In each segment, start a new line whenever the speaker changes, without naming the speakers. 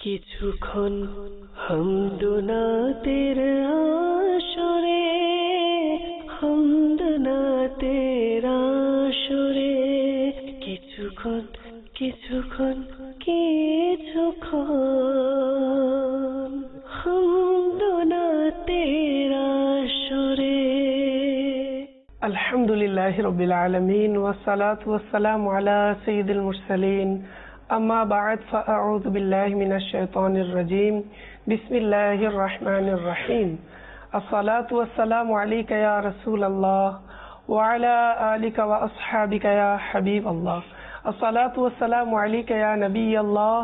কিছুক্ষণ হামদনাতের আসরে, হামদনাতের আসরে, কিছুক্ষণ কিছুক্ষণ কিছুক্ষণ হামদনাতের আসরে। আলহামদুলিল্লাহি রাব্বিল আলামিন ওয়াসসালাতু ওয়াসসালামু আলা সাইয়্যিদিল মুরসালিন। أما بعد فأعوذ بالله من الشيطان الرجيم. بسم الله الرحمن الرحيم. الصلاة والسلام عليك يا رسول الله وعلى آلك وأصحابك يا حبيب الله. الصلاة والسلام عليك يا نبي الله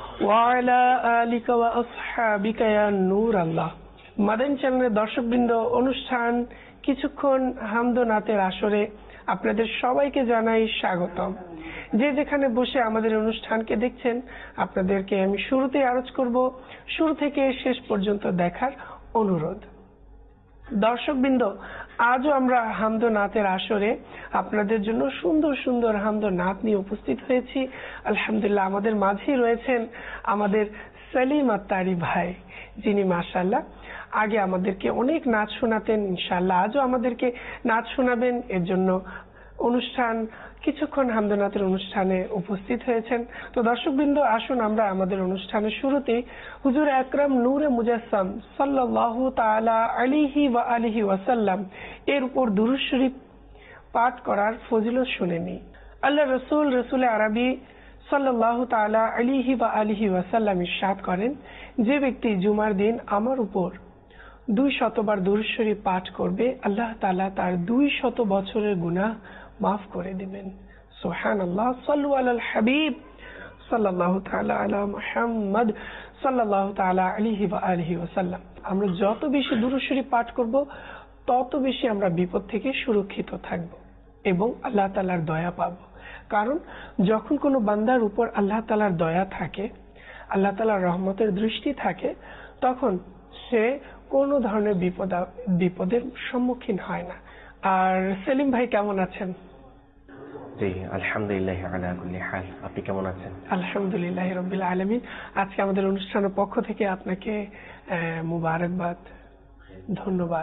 وعلى آلك وأصحابك يا نور الله. মাদানী চ্যানেলের দর্শকবৃন্দ, অনুষ্ঠান কিছুক্ষণ হামদনাতের আসরে আপনাদের সবাইকে জানাই স্বাগতম। যে যেখানে বসে আমাদের অনুষ্ঠানকে দেখছেন, আপনাদেরকে আমি শুরুতেই আরজ করব শুরু থেকে শেষ পর্যন্ত দেখার অনুরোধ। দর্শকবৃন্দ, আজও আমরা হামদনাতের আসরে আপনাদের জন্য সুন্দর সুন্দর হামদনাত নিয়ে উপস্থিত হয়েছি। আলহামদুলিল্লাহ, আমাদের মাঝেই রয়েছেন আমাদের সেলিম আত্তারি ভাই, যিনি মাশাআল্লাহ আগে আমাদেরকে অনেক নাচ শোনাতেন। ইনশাআল্লাহ আজও আমাদেরকে নাচ শোনাবেন। এর জন্য অনুষ্ঠান কিছুক্ষণ হামদনাতের অনুষ্ঠানে উপস্থিত হয়েছেন। তো দর্শকবৃন্দ, আসুন আমরা আমাদের অনুষ্ঠানের শুরুতেই হুজুর আকরাম নূরে মুজাসসাম সাল্লাল্লাহু তাআলা আলাইহি ওয়া আলিহি ওয়াসাল্লাম এর উপর দুরূদ শরীফ পাঠ করার ফজিলত শুনে নিই। আল্লাহ রসুল আরবি সাল্লাল্লাহু তাআলা আলাইহি ওয়া আলিহি ওয়াসাল্লাম ইরশাদ করেন, যে ব্যক্তি জুমার দিন আমার উপর 200 বার দুরূদ শরীফ পাঠ করবে, আল্লাহ তাআলা তার 200 বছরের গুনাহ মাফ করে দিবেন। সুবহানাল্লাহ। সাল্লু আলাল হাবিব সাল্লাল্লাহু তাআলা আলা মুহাম্মদ সাল্লাল্লাহু তাআলা আলাইহি ওয়া আলিহি ওয়াসাল্লাম। আমরা যত বেশি দুরূদ শরীফ পাঠ করব, তত বেশি আমরা বিপদ থেকে সুরক্ষিত থাকব এবং আল্লাহ তাআলার দয়া পাব। কারণ যখন কোনো বান্দার উপর আল্লাহ তাআলার দয়া থাকে, আল্লাহ তাআলার রহমতের দৃষ্টি থাকে, তখন সে কোনো ধরনের বিপদের সম্মুখীন হয় না। আর সেলিম ভাই কেমন আছেন?
জি আলহামদুলিল্লাহ আলা কুল্লি হাল। আপনি কেমন আছেন?
আলহামদুলিল্লাহ রাব্বিল আলামিন। আজকে আমাদের অনুষ্ঠানের পক্ষ থেকে আপনাকে মুবারকবাদ, ধন্যবাদ।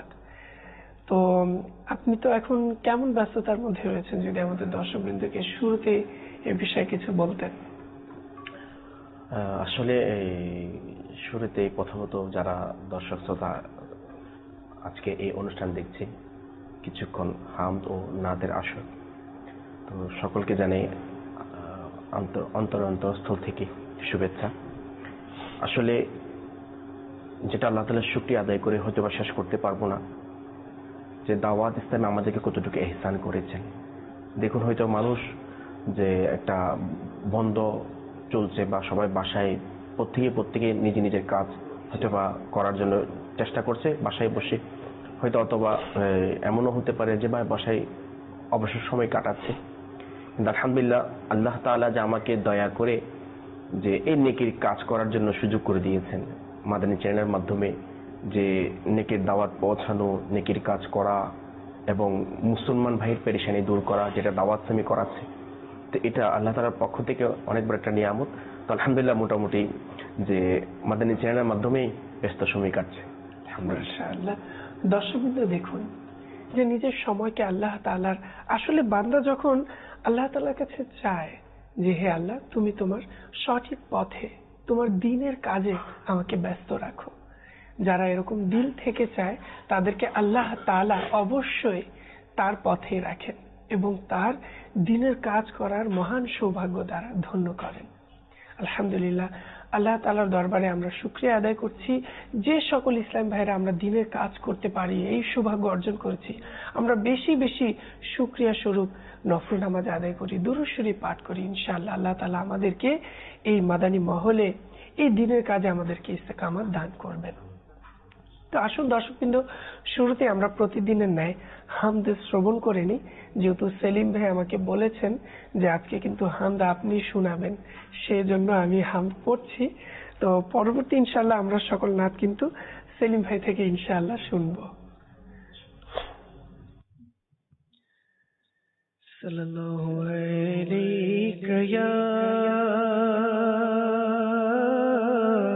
তো আপনি তো এখন কেমন ব্যস্ততার মধ্যে রয়েছেন, যদি আমাদের দর্শকবৃন্দকে শুরুতে এ বিষয়ে কিছু বলতেন।
আসলে শুরুতে প্রথমত যারা দর্শক শ্রোতা আজকে এই অনুষ্ঠান দেখছে, কিছুক্ষণ হামদ ও নাতের আসর, তো সকলকে জানাই অন্তরস্থল থেকে শুভেচ্ছা। আসলে যেটা আল্লাহ তাআলার শুকরিয়া আদায় করে হয়তো বা শেষ করতে পারবো না, যে দাওয়াত ইসলামে আমাদেরকে কতটুকু ইহসান করেছেন। দেখুন, হয়তো মানুষ যে একটা বন্ধ চলছে বা সবাই বাসায় প্রত্যেকে নিজের কাজ হয়তো বা করার জন্য চেষ্টা করছে বাসায় বসে, হয়তো অথবা এমনও হতে পারে যে বাসায় অবসর সময় কাটাচ্ছে। কিন্তু আলহামদুলিল্লাহ, আল্লাহ তাআলা যে আমাকে দয়া করে যে এই নেকির কাজ করার জন্য সুযোগ করে দিয়েছেন, মাদানী চ্যানেলের মাধ্যমে যে নেকির দাওয়াত পৌঁছানো, নেকির কাজ করা এবং মুসলমান ভাইয়ের পেরেশানি দূর করা, যেটা দাওয়াত ইসলামী করাচ্ছে, তো এটা আল্লাহ তাআলার পক্ষ থেকে অনেক বড় একটা নিয়ামত। তো আলহামদুলিল্লাহ, মোটামুটি যে মাদানী চ্যানেলের মাধ্যমেই ব্যস্ত সময় কাটছে।
মাশাআল্লাহ। দর্শকবৃন্দ, দেখুন যে নিজের সময়কে আল্লাহ তাআলার, আসলে বান্দা যখন আল্লাহ তাআলার কাছে চায় যে হে আল্লাহ, তুমি তোমার সঠিক পথে তোমার দ্বীনের কাজে আমাকে ব্যস্ত রাখো, যারা এরকম দিল থেকে চায় তাদেরকে আল্লাহ তাআলা অবশ্যই তার পথে রাখেন এবং তার দ্বীনের কাজ করার মহান সৌভাগ্য দ্বারা ধন্য করেন। আলহামদুলিল্লাহ, আল্লাহ তাআলার দরবারে আমরা শুকরিয়া আদায় করছি যে সকল ইসলাম ভাইরা আমরা দ্বীনের কাজ করতে পারি, এই সৌভাগ্য অর্জন করেছি। আমরা বেশি বেশি শুকরিয়া স্বরূপ নফল নামাজ আদায় করি, দুরূদ শরীফ পাঠ করি। ইনশাআল্লাহ আল্লাহ তাআলা আমাদেরকে এই মাদানী মহলে এই দ্বীনের কাজে আমাদেরকে ইস্তেকামত দান করবেন। তো আসুন দর্শকবৃন্দ, শুরুতে আমরা প্রতিদিনের ন্যায় হামদ শ্রবণ করে নিই। যেহেতু সেলিম ভাই আমাকে বলেছেন যে আজকে কিন্তু হামদ আপনি শোনাবেন, সেজন্য আমি হামদ পড়ছি। তো পরবর্তী ইনশাআল্লাহ আমরা সকল নাত কিন্তু সেলিম ভাই থেকে ইনশাআল্লাহ শুনবো। সাল্লাল্লাহু আলাইকা ইয়া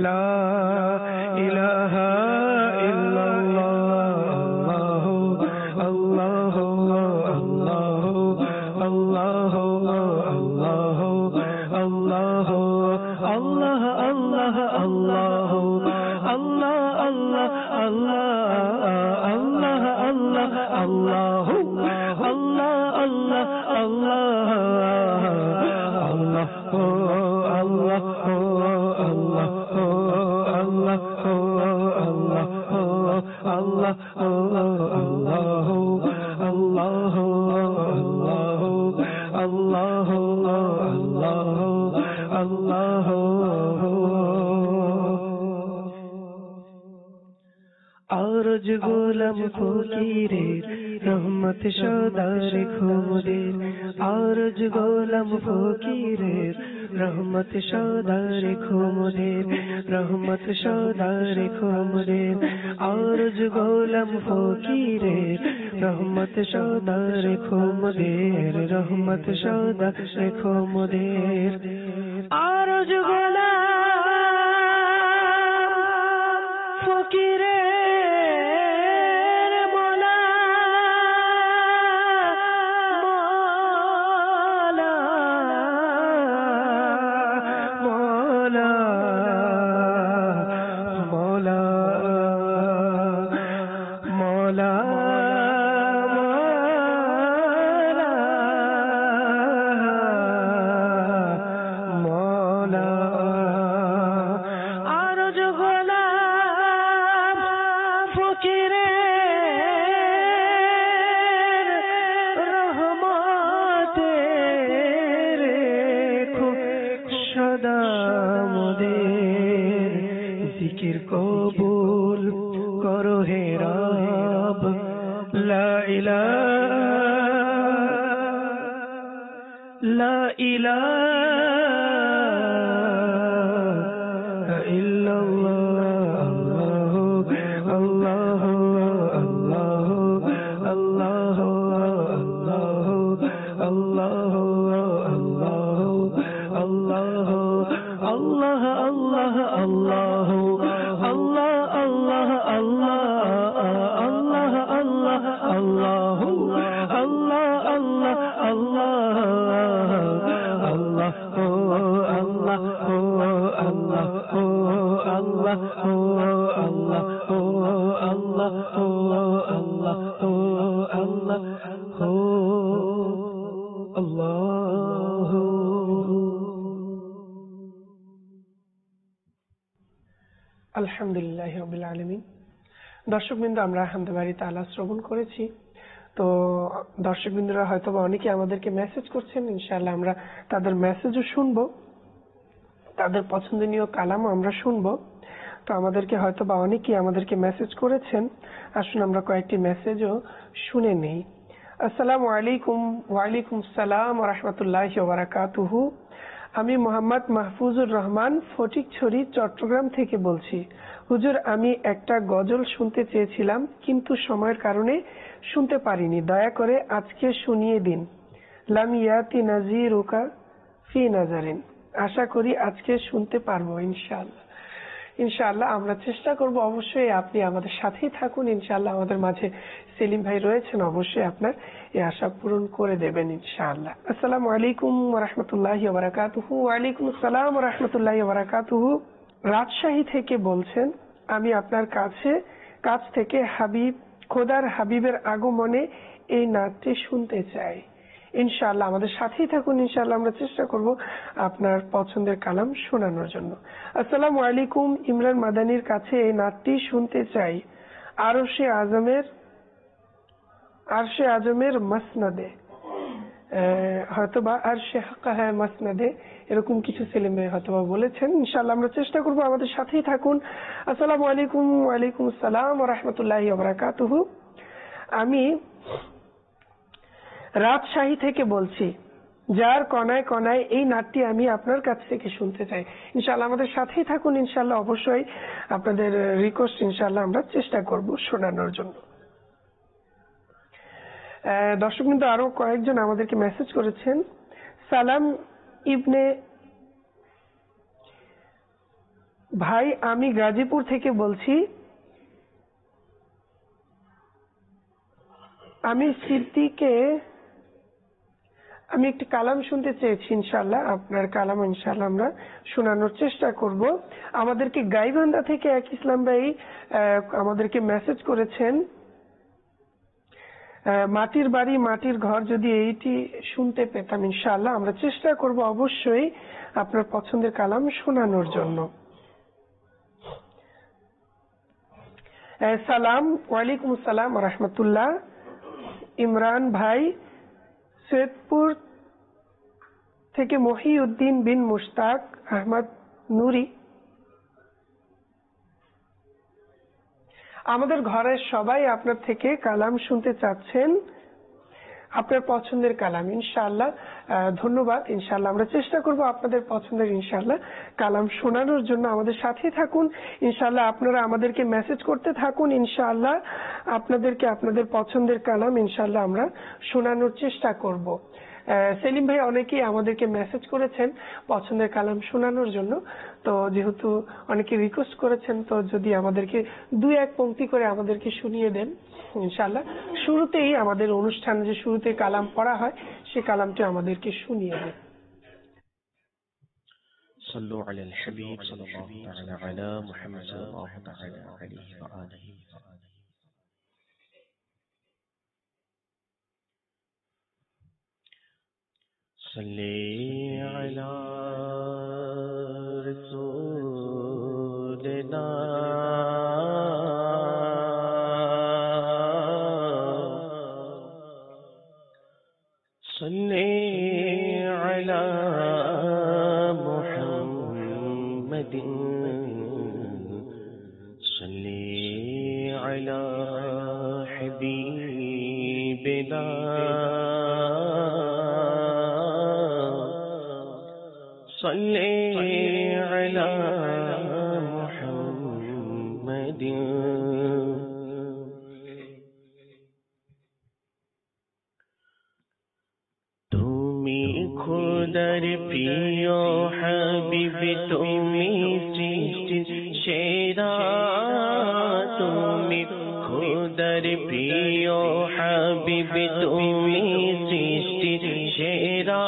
লা ইলাহা ইল্লাল্লাহ আল্লাহ আল্লাহ আল্লাহ আল্লাহ আল্লাহ আল্লাহ আল্লাহ আল্লাহ আল্লাহ আল্লাহ আল্লাহ আল্লাহ আল্লাহ আল্লাহ আল্লাহ আরজ গোলাম ফকিরের রহমত সদা রেখো মোদের আরজ গোলাম ফকিরের রহমত সদা রেখো মোদের রহমত সদা রেখো মোদের আরজ গোলাম ফকিরের রহমত সদা রেখো মোদের রহমত সদা রেখো মোদের আরজ গোলাম ফকিরের মোলা মোলা মোলা মোলা মোলা আরজ গোলাম ফকিরের রহমতে রেখো সদা মোদের জিকির কবুল করো হে রব লা ইলাহা ইল্লাল্লাহ আল্লাহ আল্লাহ আল্লাহ আল্লাহ আল্লাহ আল্লাহ আল্লাহ আল্লাহ আল্লাহ আল্লাহ আল্লাহ আল্লাহ আলহামদুলিল্লাহি রাব্বিল আলামিন। দর্শকবৃন্দ, আমরা হামদে বাড়ি তাআলা শ্রবণ করেছি। তো দর্শকবৃন্দরা হয়তো বা অনেকে আমাদেরকে মেসেজ করছেন, ইনশাআল্লাহ আমরা তাদের মেসেজও শুনবো, তাদের পছন্দনীয় কালামও আমরা শুনবো। তো আমাদেরকে হয়তো বা অনেকেই আমাদেরকে মেসেজ করেছেন, আসুন আমরা কয়েকটি মেসেজও শুনে নেই। আসসালামু আলাইকুম। ওয়ালাইকুম আসসালাম ওয়া রাহমাতুল্লাহি ওয়া বারাকাতুহু। আমি মোহাম্মদ মাহফুজুর রহমান ফটিকছড়ি চট্টগ্রাম থেকে বলছি। হুজুর, আমি একটা গজল শুনতে চেয়েছিলাম কিন্তু সময়ের কারণে শুনতে পারিনি, দয়া করে আজকে শুনিয়ে দিন। লাম ইয়াতি নাজিরুকা ফি নাজারিন। আশা করি আজকে শুনতে পারবো ইনশাআল্লাহ। ইনশাআল্লাহ আমরা চেষ্টা করব, অবশ্যই আপনি আমাদের সাথেই থাকুন। ইনশাআল্লাহ আমাদের মাঝে সেলিম ভাই রয়েছেন, অবশ্যই আপনার এই আশা পূরণ করে দেবেন ইনশাআল্লাহ। আসসালামু আলাইকুম ওয়া রাহমাতুল্লাহি ওয়া বারাকাতুহু। ওয়া আলাইকুম আসসালাম ওয়া রাহমাতুল্লাহি ওয়া বারাকাতুহু। রাজশাহী থেকে বলছেন, আমি আপনার কাছ থেকে খোদার হাবিবের আগমনে এই নাচটি শুনতে চাই। ইনশাআল্লাহ আমাদের সাথেই থাকুন, ইনশাআল্লাহ আমরা চেষ্টা করব আপনার পছন্দের কালাম শোনানোর জন্য। আসসালামু আলাইকুম। ইমরান মাদানির কাছে এই নাচটি শুনতে চাই। আরশে আজমের মাসনাদে, হয়তোবা আরশে হাক্কা হ্যায় মাসনাদে, এরকম কিছু সেলিম ভাই হয়তোবা বলেছেন। ইনশাআল্লাহ আমরা চেষ্টা করব, আমাদের সাথেই থাকুন। আসসালামু আলাইকুম। ওয়ালাইকুম আসসালাম ওয়া রাহমাতুল্লাহি ওয়া বারাকাতুহু। আমি রাজশাহী থেকে বলছি, যার কণায় কণায় এই নাটটি আমি আপনার কাছ থেকে শুনতে চাই। ইনশাআল্লাহ আমাদের সাথেই থাকুন, ইনশাআল্লাহ অবশ্যই আপনাদের রিকোয়েস্ট ইনশাআল্লাহ আমরা চেষ্টা করব শোনানোর জন্য। দর্শক কিন্তু আরো কয়েকজন আমাদেরকে মেসেজ করেছেন। সালাম ইবনে ভাই আমি গাজীপুর থেকে বলছি। আমি সিদ্দিকে আমি একটি কালাম শুনতে চেয়েছি, ইনশাআল্লাহ আপনার কালাম ইনশাআল্লাহ আমরা শোনানোর চেষ্টা করব। আমাদেরকে গাইবান্ধা থেকে এক ইসলাম ভাই আমাদেরকে মেসেজ করেছেন, মাটির বাড়ি মাটির ঘর যদি এইটি শুনতে পেতাম ইনশাআল্লাহ আমরা চেষ্টা করব অবশ্যই আপনার পছন্দের কালাম শোনানোর জন্য। সালাম, ওয়ালাইকুম আসসালাম রাহমাতুল্লাহ। ইমরান ভাই, সৈয়দপুর থেকে মহিউদ্দিন বিন মুশতাক আহমদ নুরি। আমাদের ঘরের সবাই আপনার থেকে কালাম শুনতে চাচ্ছেন, আপনার পছন্দের কালাম ইনশাআল্লাহ। ধন্যবাদ। ইনশাআল্লাহ আমরা চেষ্টা করব আপনাদের পছন্দের ইনশাআল্লাহ কালাম শোনানোর জন্য। আমাদের সাথেই থাকুন ইনশাআল্লাহ, আপনারা আমাদেরকে মেসেজ করতে থাকুন ইনশাআল্লাহ। আপনাদেরকে আপনাদের পছন্দের কালাম ইনশাআল্লাহ আমরা শোনানোর চেষ্টা করব। সেলিম ভাই অনেকেই আমাদেরকে মেসেজ করেছেন পছন্দের কালাম শোনানোর জন্য, তো যেহেতু অনেকে রিকোয়েস্ট করেছেন, তো যদি আমাদেরকে দুই এক পংক্তি করে আমাদেরকে শুনিয়ে দেন ইনশাআল্লাহ। শুরুতেই আমাদের অনুষ্ঠান যে শুরুতে কালাম পড়া হয় সে কালামটি আমাদেরকে শুনিয়ে দেন।
صلوا على الحبيب صلى الله تعالى على محمد صلى الله تعالى عليه وآله. صلي على رسولنا صلي على محمد صلي على حبيبنا صلي على محمد. তুমি খোদার প্রিয় হাবিব, তুমি সৃষ্টির সেরা। তুমি খোদার প্রিয় হাবিব, তুমি সৃষ্টির সেরা।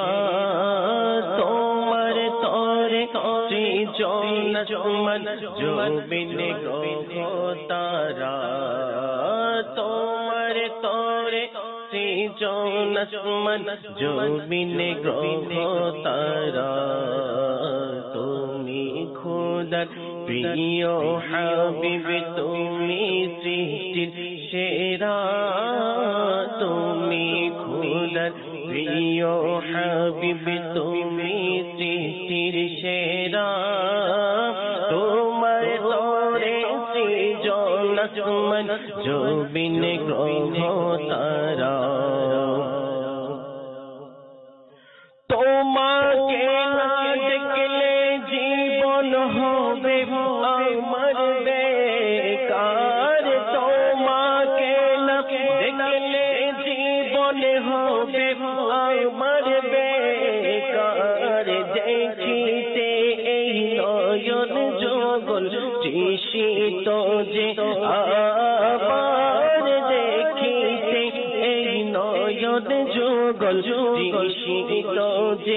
তোমার তরে সৃজন আসমান জমিন গ্রহ তারা। তোমার তরে সৃজন আসমান জমিন গ্রহ তারা। তুমি খোদার প্রিয় হাবিব, তুমি সৃষ্টির সেরা। তুমি খোদার প্রিয় হাবিব, তুমি সৃষ্টির সেরা। তোমার তরে সৃজন আসমান জমিন গ্রহ তারা। তোমাকে না দেখলে জীবন হবে আমার বেকার। তোমাকে না দেখলে জীবন হবে আমার বেকার। দেখিতে এই নয়ন যুগল তৃষিত যে আবার। দেখিতে এই নয়ন যুগল তৃষিত যে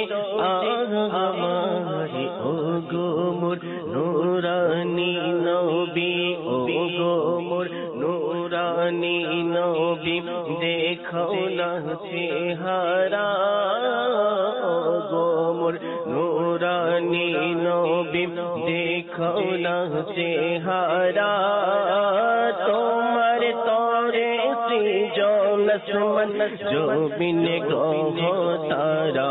আমার। ও গো মোর নূরানী নবী, ও গো মোর নূরানী নবী, দেখো না চেহারা। ও গো মোর নূরানী নবী, দেখো না চেহারা। তোমার তরে সৃজন আসমান জমিন গ্রহ তারা।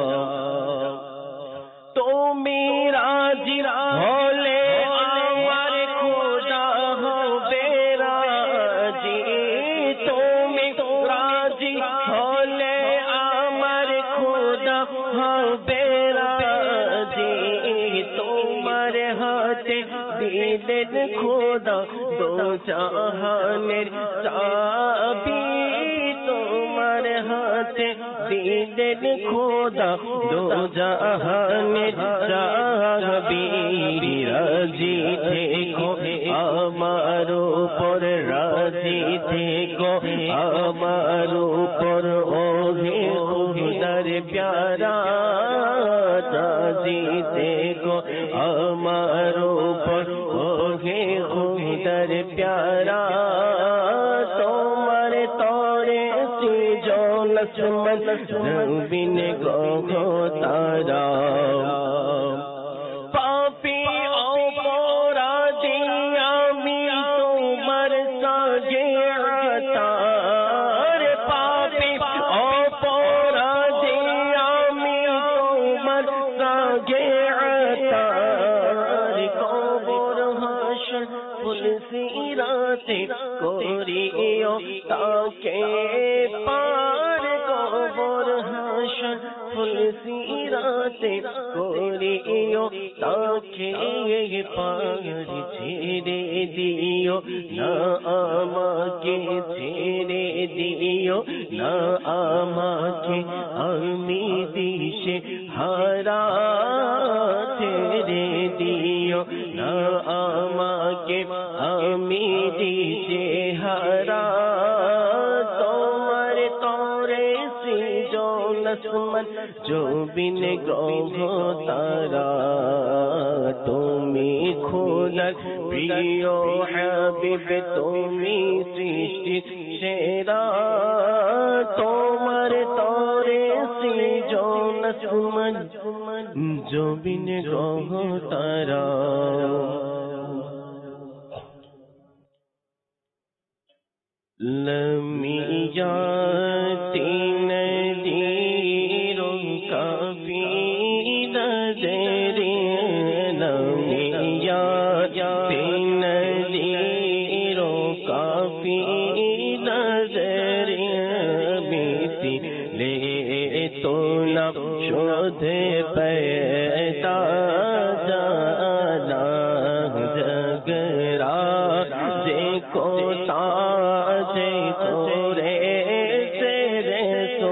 তুমি রাজি হলে আমার খোদা হবে রাজি। তুমি রাজি হলে আমার খোদা হবে রাজি। তোমার হাতে দিলেন খোদা দো জাহানের চাবি। তোমার
हाथे दीदेन खोदा दो जहान चाहबी राजी थे को आमारो पर राजी थे को आमारो पर ओहे खुदार प्यारा राजी थे को आमारो पर ओहे खुदार प्यारा तुम्हारे तोरे सी जो लक्ष्मण बिन गो तारा पापी पोरा दिया मी तुमर सागे तार पापी पोरा दिया मी तुमर सागे तार कबर हशर पुलसी राते कोरियो ताके पार कबर हशर पुलसी राते कोरियो ताके पार छेड़े दियो ना आमा के छेड़े दियो ना आमा के अमी दिशे हारा छेड़े दियो ना आमा के अमी दिशे हारा तुम्हारे तोरे सी जो लक्ष्मण जो बिन गो तारा तुमी खुदा प्रियो हबीब तुमी सृष्टि शेरा तुम्हारे तोरे सी जो लक्ष्मण जो बिन गो तारा लमिया तीन दीरों काफी नजरे लमिया तीन दीरों काफी नजरे बीती ले तो न शोध पैदा जाना जगरा जे को ताजे तोरे तेरे सो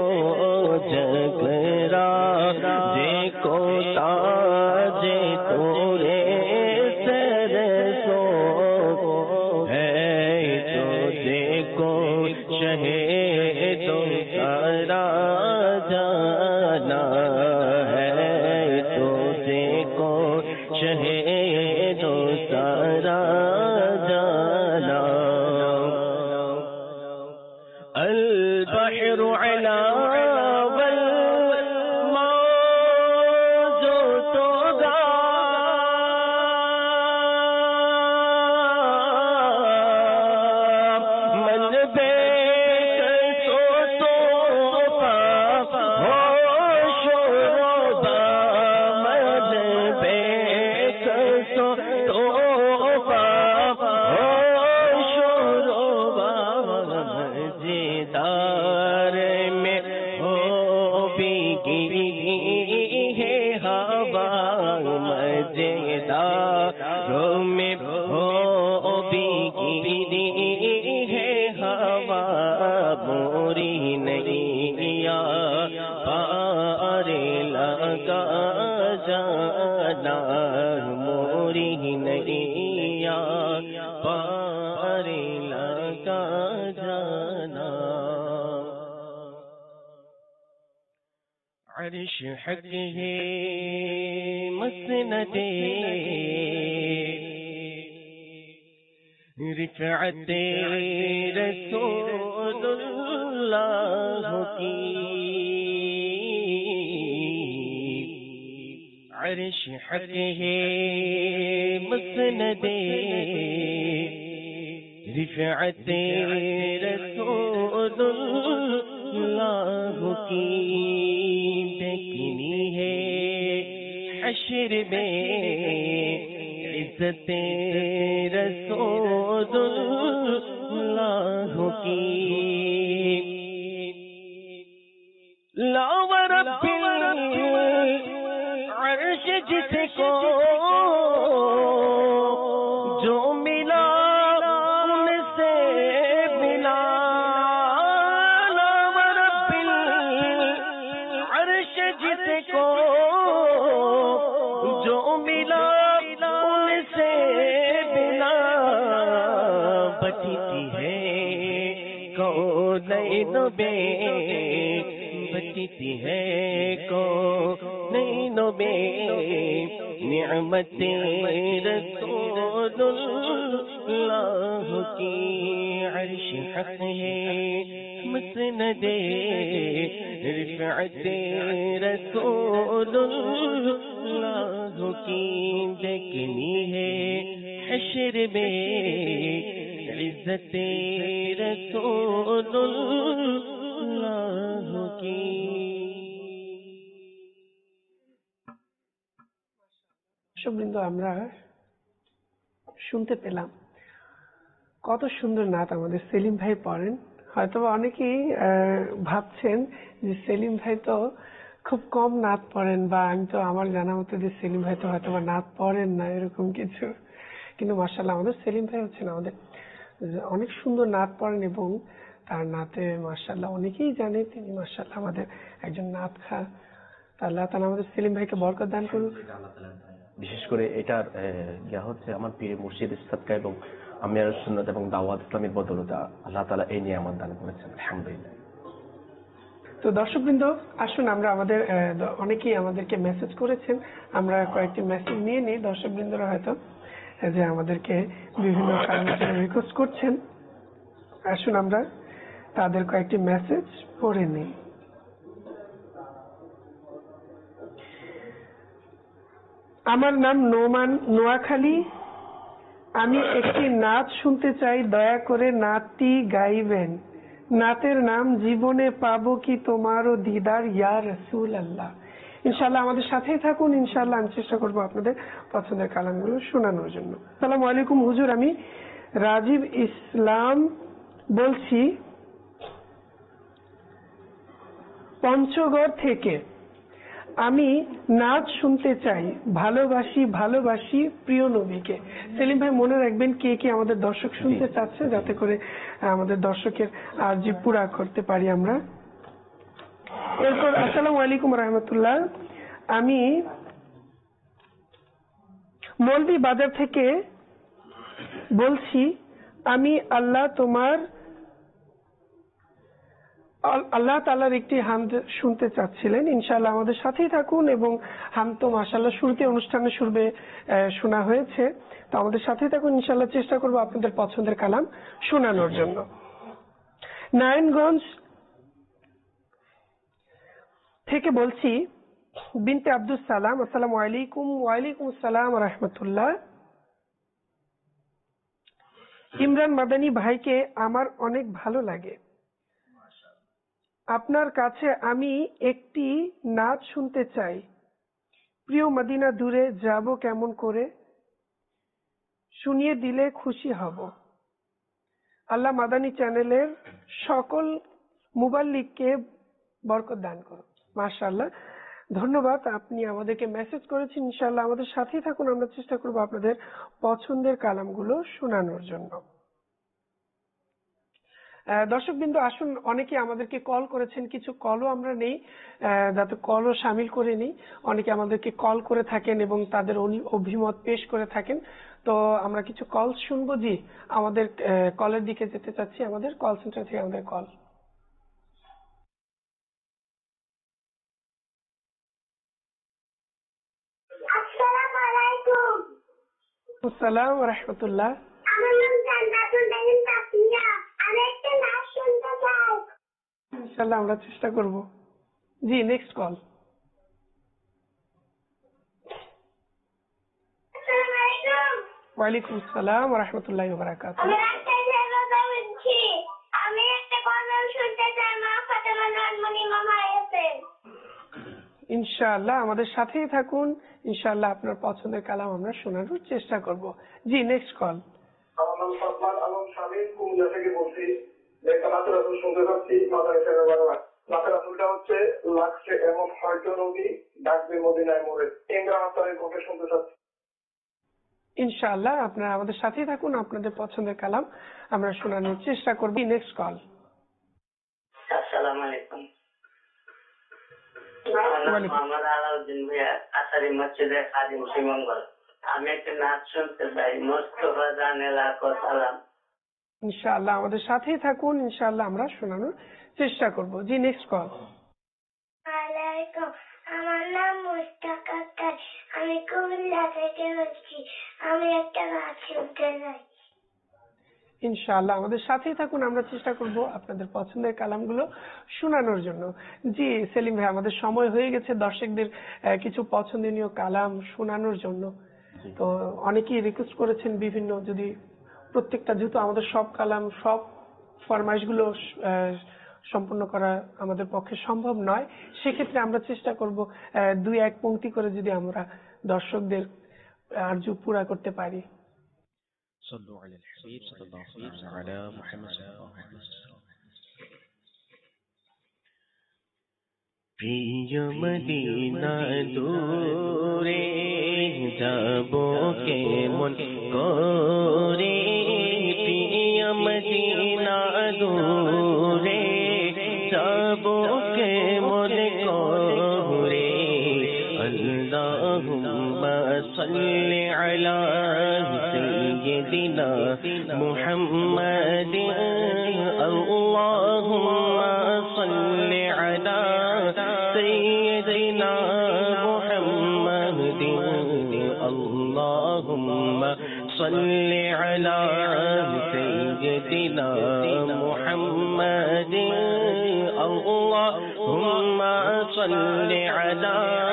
जगरा जे को ताजे तोरे तेरे सो है तो देखो शहीदों का जाना है तो देखो शहीदों का जाना البحر على والماء जो तोगा मन बेक सो तोफा हो शोभा मन बेक सो तोफा हो शोभा मजेदार में हो बिगी है हवा मजेदार में हो बिगी है हवा मोरी नैया पार लगा जाना मोरी नैया पार लगा जाना अर्श हक है मसनदे रिफ़अत रसूलुल्लाह की अर्श हक है मसनदे रिफ़अत रसूलुल्लाह की देखनी है हश्र में इज़्ज़त रसूलुल्लाह की ला व रब्बिल अर्श जिसको जो मिला उनसे मिला ला व रब्बिल नबे बचती है को नहीं नबे निअमते रसूलुल्लाह की अर्श हक है मसनदे रिफ़अते रसूलुल्लाह की देखनी है हश्र में इज्जते रसूलुल्लाह की।
দর্শকবৃন্দ, আমরা শুনতে পেলাম কত সুন্দর নাত আমাদের সেলিম ভাই পড়েন। হয়তো অনেকেই ভাবছেন যে সেলিম ভাই তো খুব কম নাত পড়েন, বা আমি তো আমার জানা মতো যে সেলিম ভাই তো হয়তো বা নাত পড়েন না, এরকম কিছু। কিন্তু মাশাআল্লাহ আমাদের সেলিম ভাই হচ্ছেন আমাদের অনেক সুন্দর নাত পড়েন, এবং তার নাতে মাশাআল্লাহ অনেকেই জানে তিনি মাশাআল্লাহ আমাদের একজন নাত খা। আল্লাহ তাআলা আমাদের সেলিম ভাইকে বরকত দান করুন।
বিশেষ করে এটার ইয়া হচ্ছে আমার পীর মুর্শিদ সাদকা এবং আমিয়ার সুন্নাত এবং দাওয়াত ইসলামের বদৌলতে আল্লাহ তাআলা এই নিয়ামত দান করেছেন, আলহামদুলিল্লাহ।
তো দর্শকবৃন্দ, আসুন আমরা আমাদের অনেকেই আমাদেরকে মেসেজ করেছেন, আমরা কয়েকটি মেসেজ নিয়ে নিই। দর্শকবৃন্দরা হয়তো যে আমাদেরকে বিভিন্ন কারণে রিকোয়েস্ট করছেন, আসুন আমরা তাদের কয়েকটি মেসেজ পড়ে নিই। আমার নাম নোমান, নোয়াখালী। আমি একটি নাচ শুনতে চাই, দয়া করে নাচটি গাইবেন। নাতের নাম জীবনে পাবো কি তোমারও দিদার ইয়া রাসূল আল্লাহ। ইনশাআল্লাহ আমাদের সাথেই থাকুন, ইনশাআল্লাহ আমি চেষ্টা করবো আপনাদের পছন্দের কালামগুলো শোনানোর জন্য। আসসালামু আলাইকুম হুজুর, আমি রাজীব ইসলাম বলছি পঞ্চগড় থেকে। আমি নাচ শুনতে চাই, ভালোবাসি ভালোবাসি প্রিয় নবীকে। সেলিম ভাই মনে রাখবেন কে কে আমাদের দর্শক শুনতে চাচ্ছে, যাতে করে আমাদের দর্শকের আরজি পুরা করতে পারি আমরা। এরপর আসসালামু আলাইকুম রাহমাতুল্লাহ, আমি মৌলভী বাজার থেকে বলছি। আমি আল্লাহ তাআলার একটি হামদ শুনতে চাচ্ছিলেন। ইনশাআল্লাহ আমাদের সাথেই থাকুন, এবং হামদ তো মাশাআল্লাহ শুরুতে অনুষ্ঠানে শোনা হয়েছে, তো আমাদের সাথেই থাকুন। ইনশাআল্লাহ চেষ্টা করব আপনাদের পছন্দের কালাম শোনানোর জন্য। নারায়ণগঞ্জ থেকে বলছি বিনতে আব্দুস সালাম। আসসালামু আলাইকুম। ওয়ালাইকুম আসসালাম ওয়া রাহমাতুল্লাহ। ইমরান মাদানী ভাইকে আমার অনেক ভালো লাগে। আপনার কাছে আমি একটি নাচ শুনতে চাই। প্রিয় মদিনা দূরে যাব কেমন করে, শুনিয়ে দিলে খুশি হব। আল্লাহ মাদানী চ্যানেলের সকল মুবাল্লিগকে বরকত দান করুন। মাশাআল্লাহ, ধন্যবাদ, আপনি আমাদেরকে মেসেজ করেছেন। ইনশাআল্লাহ আমাদের সাথেই থাকুন, আমরা চেষ্টা করব আপনাদের পছন্দের কালামগুলো শোনানোর জন্য। দর্শকবৃন্দ, আসুন, অনেকে আমাদেরকে কল করেছেন, কিছু কলও আমরা নেই, যাতে কলও সামিল করে নিই। অনেকে আমাদেরকে কল করে থাকেন এবং তাদের অভিমত পেশ করে থাকেন, তো আমরা কিছু কল শুনবো। জি, আমাদের কলের দিকে যেতে চাচ্ছি, আমাদের কল সেন্টার থেকে আমাদের কল। আসসালামু আলাইকুম। আসসালাম ওয়া রাহমাতুল্লাহ। আমার নাম জান্নাতুল বেগম তাসমিয়া, আমি একটা নাচ শুনতে চাই। ইনশাআল্লাহ আমরা চেষ্টা করব। জি, নেক্সট কল। আসসালামু আলাইকুম। ওয়ালাইকুম আসসালাম ওয়া রাহমাতুল্লাহি ওয়া বারাকাতুহু। আমি রাজশাহী থেকে বলছি, আমি একটা গজল শুনতে চাই, মা ফাতেমা নাজমুনি মামা আছেন। ইনশাআল্লাহ আমাদের সাথেই থাকুন, ইনশাআল্লাহ আপনার পছন্দের কালাম আমরা শোনানোর চেষ্টা করব। জি, নেক্সট কল।
আমার নাম সালমান আলম শামীম, কুমিল্লা থেকে বলছি। একটা নাচের আসল শুনতে পাচ্ছি, মাদানী চ্যানেল বারবার। নাচের আসলটা হচ্ছে লাগছে এমন হয়তো নবী ডাকবে মদিনায় মোড়ে। ইমরান আহসানের কণ্ঠে শুনতে চাচ্ছি।
ইনশাআল্লাহ আপনারা আমাদের সাথেই থাকুন, আপনাদের পছন্দের কালাম আমরা শোনানোর চেষ্টা করব। Next call.
আসসালামু আলাইকুম। মোহাম্মদ আলাউদ্দিন ভাইয়া, আসারি মসজিদের খাদিম শ্রীমঙ্গল। আমি একটা নাচ শুনতে চাই, মোস্তফা জানে লাখো সালাম।
ইনশাআল্লাহ আমাদের সাথেই থাকুন, ইনশাআল্লাহ আমরা শোনানোর চেষ্টা করব। জি, নেক্সট কল।
আলাইকুম, আমার নাম মুস্তাক আক্তার, আমি কুমিল্লা থেকে বলছি। আমি একটা গান শুনতে চাই।
ইনশাআল্লাহ আমাদের সাথেই থাকুন, আমরা চেষ্টা করব আপনাদের পছন্দের কালামগুলো শোনানোর জন্য। জি সেলিম ভাই, আমাদের সময় হয়ে গেছে দর্শকদের কিছু পছন্দনীয় কালাম শোনানোর জন্য। তো অনেকেই রিকোয়েস্ট করেছেন বিভিন্ন, যদি প্রত্যেকটা, যেহেতু আমাদের সব কালাম সব ফরমাইশগুলো সম্পূর্ণ করা আমাদের পক্ষে সম্ভব নয়, সেক্ষেত্রে আমরা চেষ্টা করব দুই এক পংক্তি করে যদি আমরা দর্শকদের আরজু পুরা করতে পারি।
صلوا على الحبيب صلى الله على محمد صلى الله عليه وسلم।
প্রিয় মদিনা দূরে যাব কেমন করে, প্রিয় মদিনা দূরে যাব কেমন করে, আল্লাহুম্মা সাল্লি আলা সাইয়্যিদিনা মুহাম্মাদিন, আল্লাহুম্মা সাল্লি আলা سيدنا محمد، اللهم صل على سيدنا محمد، اللهم صل على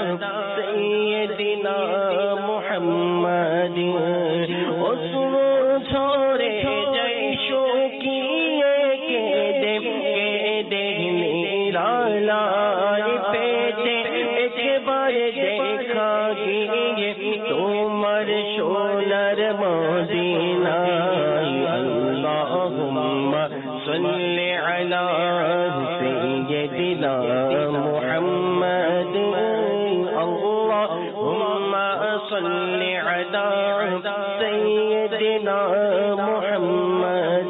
سيدنا محمد، অশ্রু ঝরে যায় শুকিয়ে কেঁদে কেঁদে নিরালায় পেটে একবার দেখা গিয়ে তোমার সোনার মদিনা, আল্লাহুম্মা সাল্লি আলা সাইয়্যিদিনা মুহাম্মাদ, আল্লাহুম্মা সাল্লি আলা সাইয়্যিদিনা মুহাম্মাদ।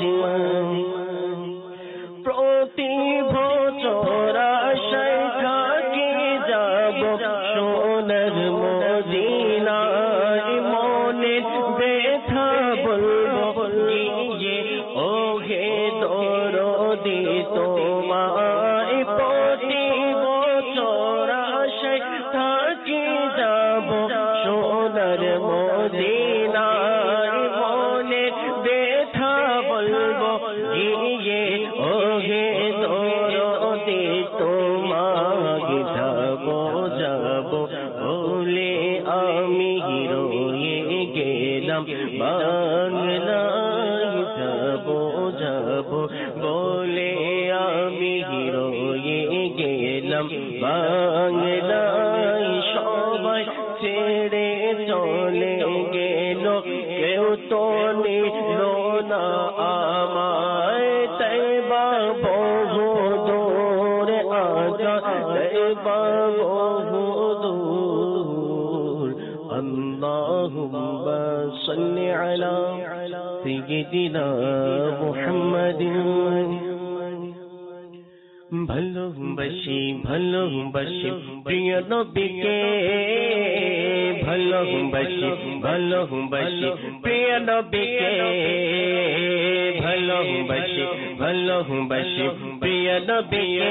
প্রতি বছর আশায় থাকি যাব সোনার মদিনায়, মনের ব্যথা বলবো গিয়ে ও হে দরদি তোমায়, প্রতি বছর আশায় থাকি যাব সোনার মদিনায়, মনের ব্যথা বলবো গিয়ে ও হে দরদি তোমাকে, যাব যাব বলে আমি রয়ে গেলাম বাংলায়, যাব যাব বলে আমি রয়ে গেলাম বাংলায়, সবাই ছেড়ে চলে গেল কেউ তো নিল না আমায়, তাই বা বহু দূর আজা, তাই বা বহু দূর, আল্লাহুম্মা সাল্লি আলা সাইয়্যিদিনা মুহাম্মাদিন। ভালোবাসি ভালোবাসি প্রিয় নবীকে, ভালোবাসি ভালোবাসি প্রিয় নবীকে, ভালোবাসি ভালোবাসি প্রিয় নবীকে,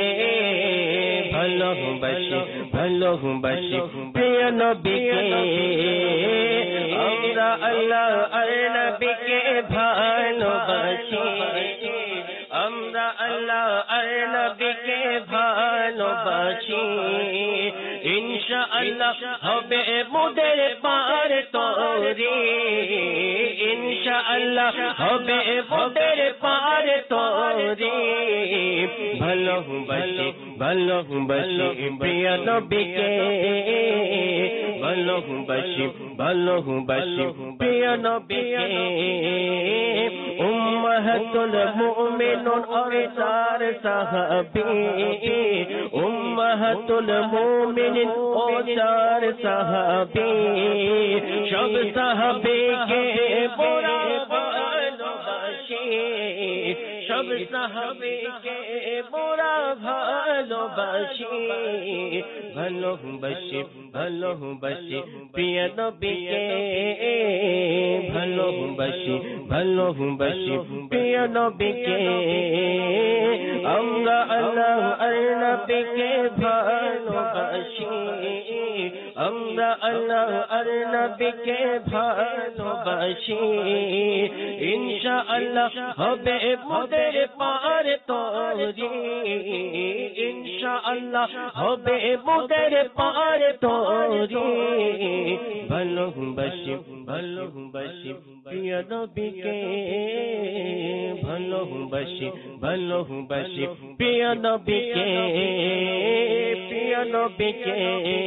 ভালোবাসি ভালোবাসি প্রিয় নবীকে, আমরা আল্লাহ আর নবীকে ভালোবাসি, আমরা আল্লাহ আর নবীকে ভালোবাসি, ইনশাআল্লাহ হবে মোদের পার তরি, ইনশাআল্লাহ হবে মোদের পার তরি, ভালোবাসি ভালোবাসি প্রিয় নবীকে, ভালোবাসি ভালোবাসি প্রিয় নবীকে, উম্মাহাতুল মুমিনুন আর চার সাহাবী, উম্মাহাতুল মুমিনিন ও চার সাহাবী, সব সাহাবীকে মোরা ভালোবাসি, সব সাহাবীকে মোরা ভালোবাসি, ভালোবাসি ভালোবাসি প্রিয় নবীকে ভালোবাসি ভালোবাসি প্রিয় নবীকে আমরা আল্লাহ আর নবীকে ভালোবাসি আমরা আল্লাহ আর নবীকে ভালোবাসি ইনশাআল্লাহ হবে মোদের পার তরি ইনশাআল্লাহ হবে মোদের পার তরি ভালোবাসি ভালোবাসি প্রিয় নবীকে ভালোবাসি ভালোবাসি প্রিয় নবীকে প্রিয় নবীকে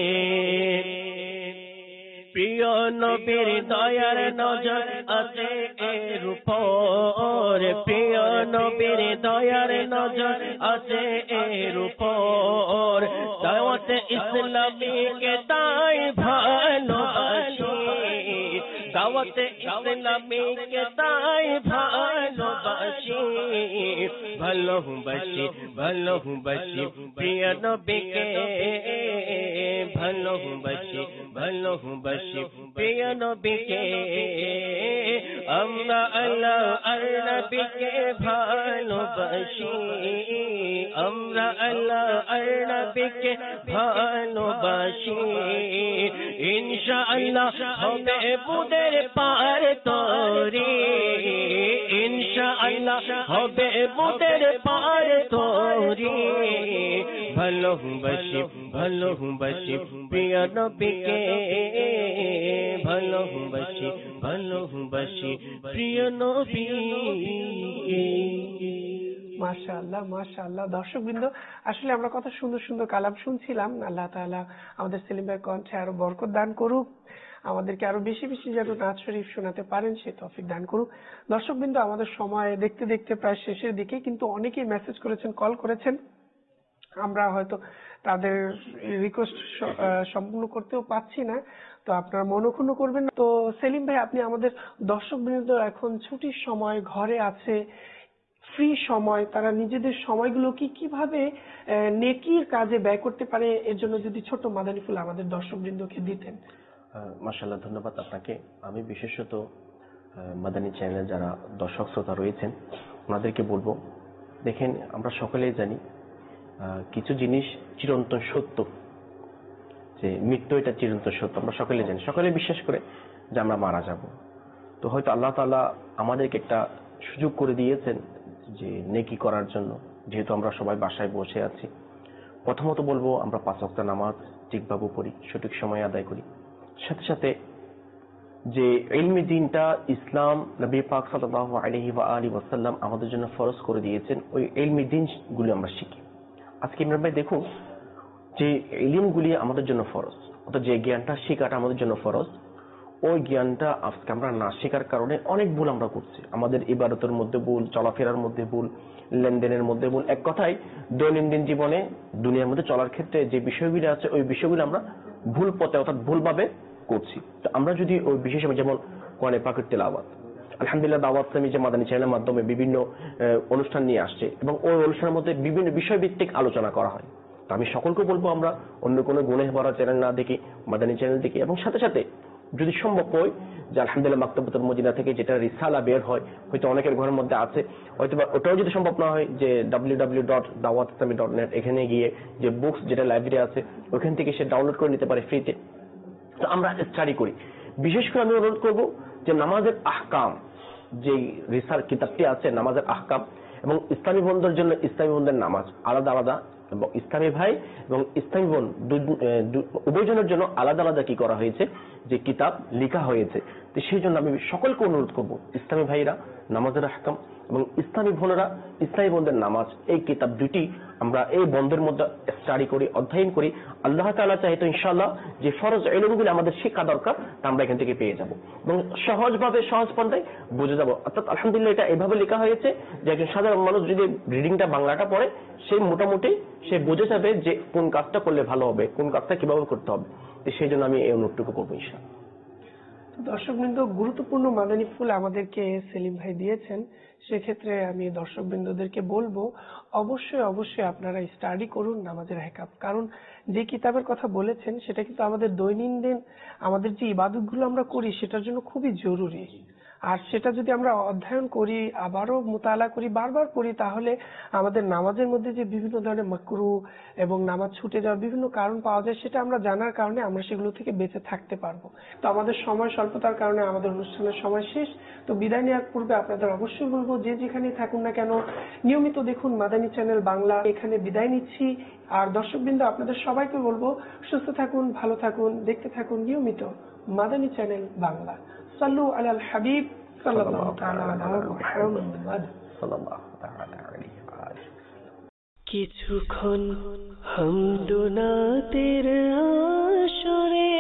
প্রিয় নবীর দয়ার নজর আছে এর উপর প্রিয় নবীর দয়ার নজর আছে এর উপর দাওয়াতে ইসলামীকে তাই ভালোবাসি দাওয়াতে ইসলামীকে তাই ভালোবাসি ভালোবাসি ভালোবাসি প্রিয় নবীকে ভালোবাসি ভালোবাসি প্রিয় নবীকে আমরা আল্লাহ আর নবীকে ভালোবাসি আমরা আল্লাহ আর নবীকে ভালোবাসি ইনশাআল্লাহ হবে মোদের পার তরি ইনশাআল্লাহ হবে মোদের পার তরি ভালোবাসি ভালোবাসি প্রিয় নবীকে ভালোবাসি ভালোবাসি প্রিয় নবীকে।
মাশাআল্লাহ মাশাআল্লাহ। দর্শকবৃন্দ, আসলে আমরা কত সুন্দর সুন্দর কালাম শুনছিলাম। আল্লাহ তাআলা আমাদের সেলিম ভাইয়ের কণ্ঠে আরো বরকত দান করুক, আমাদেরকে আরো বেশি বেশি যেন নাত শরীফ শোনাতে পারেন সে তৌফিক দান করুক। দর্শকবৃন্দ, আমাদের সময় দেখতে দেখতে প্রায় শেষের দিকে, কিন্তু অনেকেই মেসেজ করেছেন, কল করেছেন, আমরা হয়তো তাদের রিকোয়েস্ট সম্পূর্ণ করতেও পাচ্ছি না, তো আপনারা মনোক্ষুণ্ণ করবেন। তো সেলিম ভাই, আপনি আমাদের দর্শকবৃন্দ এখন ছুটির সময়, ঘরে আছে, ফ্রি সময়, তারা নিজেদের সময়গুলো কিভাবে নেকির কাজে ব্যয় করতে পারে, এর জন্য যদি ছোট মাদানী ফুল আমাদের দর্শকবৃন্দকে দিতেন।
মাশাআল্লাহ, ধন্যবাদ আপনাকে। আমি বিশেষত মাদানী চ্যানেলে যারা দর্শক শ্রোতা রয়েছেন ওনাদেরকে বলবো, দেখেন আমরা সকলেই জানি কিছু জিনিস চিরন্তন সত্য, যে মৃত্যু এটা চিরন্তন সত্য, আমরা সকলে জানি, সকলে বিশ্বাস করে যে আমরা মারা যাব। তো হয়তো আল্লাহ তাআলা আমাদেরকে একটা সুযোগ করে দিয়েছেন যে নেকি করার জন্য, যেহেতু আমরা সবাই বাসায় বসে আছি। প্রথমত বলবো আমরা 5 ওয়াক্ত নামাজ ঠিকভাবে পড়ি, সঠিক সময়ে আদায় করি, সাথে সাথে যে ইলমি দ্বীনটা ইসলাম নবী পাক সাল্লাল্লাহু আলাইহি ওয়া আলিহি ওয়াসাল্লাম আমাদের জন্য ফরজ করে দিয়েছেন, ওই ইলমি দ্বীনগুলো আমরা শিখি। আজকে ইমরান ভাই দেখুন, যে ইলমগুলি আমাদের জন্য ফরজ, অর্থাৎ যে জ্ঞানটা শেখাটা আমাদের জন্য ফরজ, ওই জ্ঞানটা আজকে আমরা না শেখার কারণে অনেক ভুল আমরা করছি। আমাদের ইবাদতের মধ্যে ভুল, চলাফেরার মধ্যে ভুল, লেনদেনের মধ্যে ভুল, এক কথায় দৈনন্দিন জীবনে দুনিয়ার মধ্যে চলার ক্ষেত্রে যে বিষয়গুলি আছে ওই বিষয়গুলি আমরা ভুল পথে অর্থাৎ ভুলভাবে করছি। তো আমরা যদি ওই বিশেষ, যেমন কোরআনে পাকের তেলাওয়াত, আলহামদুলিল্লাহ দাওয়াত ইসলামী যে মাদানী চ্যানেলের মাধ্যমে বিভিন্ন অনুষ্ঠান নিয়ে আসছে এবং ওই অনুষ্ঠানের মধ্যে বিভিন্ন বিষয়ভিত্তিক আলোচনা করা হয়। তো আমি সকলকে বলবো আমরা অন্য কোনো গুণে ভরা চ্যানেল না দেখি, মাদানী চ্যানেল দেখি, এবং সাথে সাথে যদি সম্ভব হয় যে আলহামদুলিল্লাহ মাকতাবাতুল মদিনা থেকে যেটা রিসালা বের হয়, হয়তো অনেকের ঘরের মধ্যে আছে, হয়তো ওটাও যদি সম্ভব না হয় যে www.dawatislami.net এখানে গিয়ে যে বুকস যেটা লাইব্রেরি আছে ওখান থেকে সে ডাউনলোড করে নিতে পারে ফ্রিতে। তো আমরা স্টাডি করি। বিশেষ করে আমি অনুরোধ করবো যে নামাজের আহকাম, যে রিসাল কিতাবটি আছে নামাজের আহকাম, এবং ইসলামী বন্ধুদের জন্য ইসলামী বন্ধুদের নামাজ আলাদা আলাদা, এবং ইসলামী ভাই এবং ইসলামী বোন উভয়জনের জন্য আলাদা আলাদা কি করা হয়েছে, যে কিতাব লেখা হয়েছে। তো সেই জন্য আমি সকলকে অনুরোধ করবো, ইসলামী ভাইরা নামাজের আহকাম এবং ইসলামী বোনেরা ইসলামী বন্ধের নামাজ, এই কিতাব দুটি আমরা এই বন্ধের মধ্যে স্টাডি করি, অধ্যয়ন করি। আল্লাহ তাআলা চাইতো ইনশাআল্লাহ যে ফরজ ইলমগুলি আমাদের শিক্ষা দরকার তা আমরা এখান থেকে পেয়ে যাব এবং সহজভাবে সহজ পন্থায় বুঝে যাব। অর্থাৎ আলহামদুলিল্লাহ এটা এভাবে লেখা হয়েছে যে একজন সাধারণ মানুষ যদি রিডিংটা বাংলাটা পড়ে, সে মোটামুটি সে বুঝে যাবে যে কোন কাজটা করলে ভালো হবে, কোন কাজটা কিভাবে করতে হবে। তো সেই জন্য আমি এই অনুরোধটুকু করবো ইনশাআল্লাহ।
দর্শকবৃন্দ, গুরুত্বপূর্ণ মাদানী ফুল আমাদেরকে সেলিম ভাই দিয়েছেন। সেক্ষেত্রে আমি দর্শকবৃন্দদেরকে বলবো অবশ্যই আপনারা স্টাডি করুন নামাজের হেকাম, কারণ যে কিতাবের কথা বলেছেন সেটা কিন্তু আমাদের দৈনন্দিন আমাদের যে ইবাদতগুলো আমরা করি সেটার জন্য খুবই জরুরি। আর সেটা যদি আমরা অধ্যয়ন করি, আবারও মোতালা করি, বারবার পড়ি, তাহলে আমাদের নামাজের মধ্যে যে বিভিন্ন ধরনের মাকরু এবং নামাজ ছুটে যাওয়ার বিভিন্ন কারণ পাওয়া যায়, সেটা আমরা জানার কারণে আমরা সেগুলো থেকে বেঁচে থাকতে পারবো। তো আমাদের সময় স্বল্পতার কারণে আমাদের অনুষ্ঠানের সময় শেষ। তো বিদায় নেওয়ার পূর্বে আপনাদের অবশ্যই বলবো, যে যেখানেই থাকুন না কেন নিয়মিত দেখুন মাদানী চ্যানেল বাংলা। এখানে বিদায় নিচ্ছি। আর দর্শকবৃন্দ, আপনাদের সবাইকে বলবো সুস্থ থাকুন, ভালো থাকুন, দেখতে থাকুন নিয়মিত মাদানী চ্যানেল বাংলা। সাল্লু আলাল হাবিব সাল্লাল্লাহু তাআলা আলা মুহাম্মাদ
সাল্লাল্লাহু তাআলা আলাইহি ওয়া আলিহি।
কিছুক্ষণ হামদুনাতের আসরে,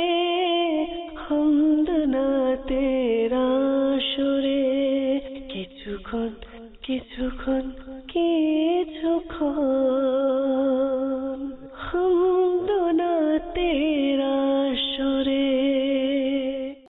হামদুনাতের আসরে, কিছুক্ষণ কিছুক্ষণ